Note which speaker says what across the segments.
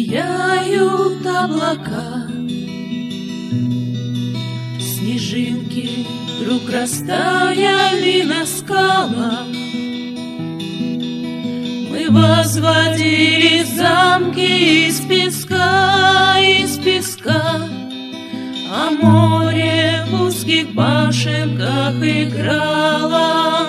Speaker 1: Сияют облака, снежинки вдруг растаяли на скалах. Мы возводили замки из песка, а море в узких башенках играло.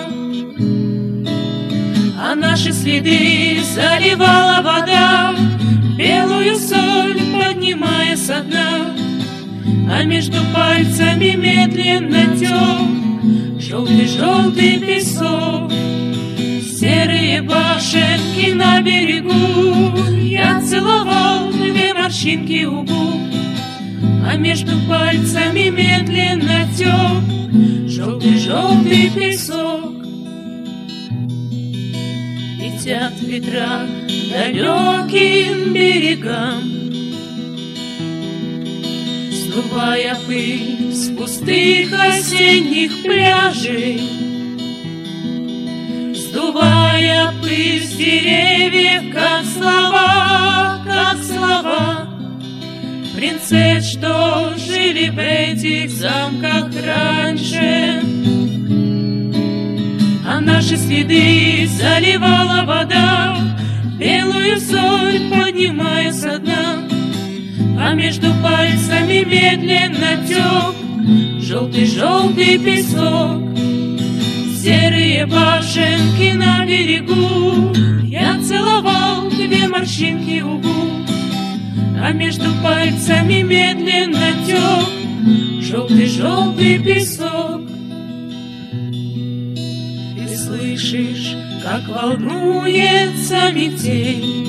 Speaker 1: А наши следы заливала вода, белую соль поднимая со дна. А между пальцами медленно тек желтый-желтый песок. Серые башенки на берегу, я целовал две морщинки у губ. А между пальцами медленно тек желтый-желтый песок. Летят ветра далеким берегам, сдувая пыль с пустых осенних пляжей, сдувая пыль с деревьев, как слова принцесс, что жили в этих замках раньше. А наши следы заливала вода, белую соль поднимая со дна. А между пальцами медленно тек желтый-желтый песок. Серые башенки на берегу, я целовал две морщинки у губ. А между пальцами медленно тек желтый-желтый песок. Ты слышишь, как волнуется метель,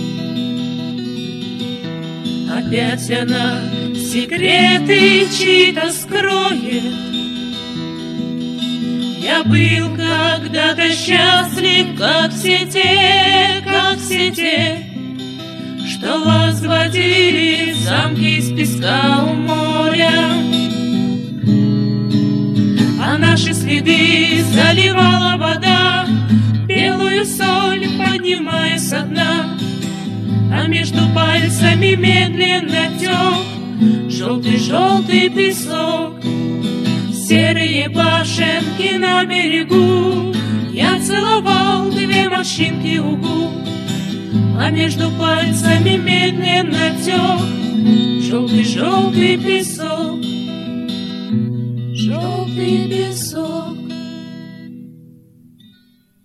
Speaker 1: опять она секреты чьи-то скроет. Я был когда-то счастлив, как все те, что возводили замки из песка у моря. А наши следы заливала вода, белую соль поднимая со дна. А между пальцами медленно тек желтый-желтый песок. Серые башенки на берегу, я целовал две морщинки у губ. А между пальцами медленно тек желтый-желтый песок. Желтый песок.